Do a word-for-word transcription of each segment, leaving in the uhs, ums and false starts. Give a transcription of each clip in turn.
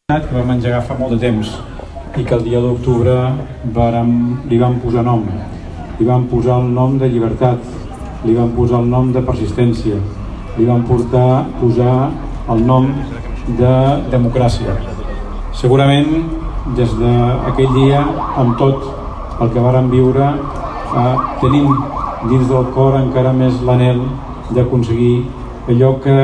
que vam engegar fa molt de temps i que el dia d'octubre li vam posar nom. Li vam posar el nom de llibertat, li vam posar el nom de persistència, li vam portar, posar el nom de democràcia. Segurament, des d'aquell dia, amb tot el que vàrem viure, eh, tenim dins del cor encara més l'anhel d'aconseguir allò que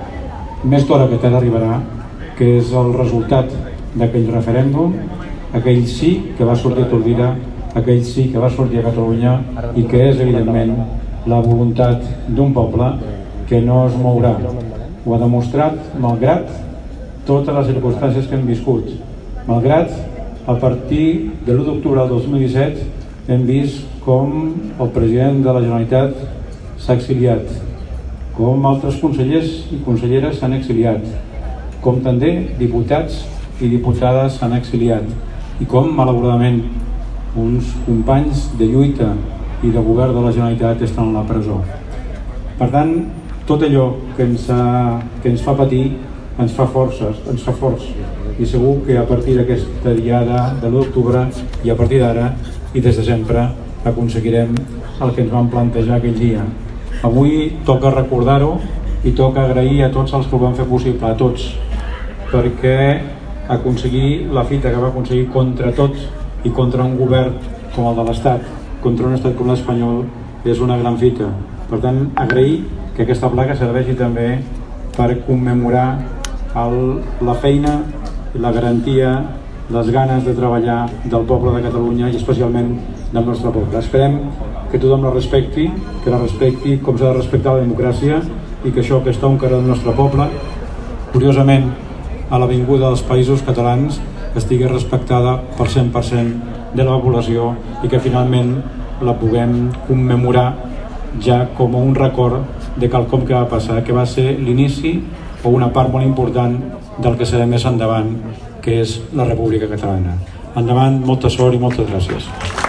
més d'hora que t'ha d'arribarà, que és el resultat d'aquell referèndum, aquell sí que va sortir a Tordera, aquell sí que va sortir a Catalunya i que és, evidentment, la voluntat d'un poble que no es mourà. Ho ha demostrat malgrat totes les circumstàncies que hem viscut. Malgrat, a partir de l'u d'octubre del dos mil disset, hem vist com el president de la Generalitat s'ha exiliat, com altres consellers i conselleres s'han exiliat, com també diputats i diputades s'han exiliat i com, malauradament, uns companys de lluita i de govern de la Generalitat estan a la presó. Per tant, tot allò que ens, ha, que ens fa patir ens fa forces, ens fa forts, i segur que a partir d'aquesta diada de l'u d'octubre i a partir d'ara i des de sempre aconseguirem el que ens vam plantejar aquell dia. Avui toca recordar-ho i toca agrair a tots els que ho van fer possible, a tots, perquè aconseguir la fita que va aconseguir contra tot i contra un govern com el de l'Estat, contra un estat com l'espanyol, és una gran fita. Per tant, agrair que aquesta placa serveixi també per commemorar el, la feina, la garantia, les ganes de treballar del poble de Catalunya i especialment del nostre poble. Esperem que tothom la respecti, que la respecti com s'ha de respectar la democràcia i que això que està un carrer del nostre poble, curiosament, a l'avinguda dels Països Catalans estigui respectada per cent per cent de la població i que finalment la puguem commemorar ja com un record de quelcom que va passar, que va ser l'inici o una part molt important del que serà més endavant, que és la República Catalana. Endavant, molta sort i moltes gràcies.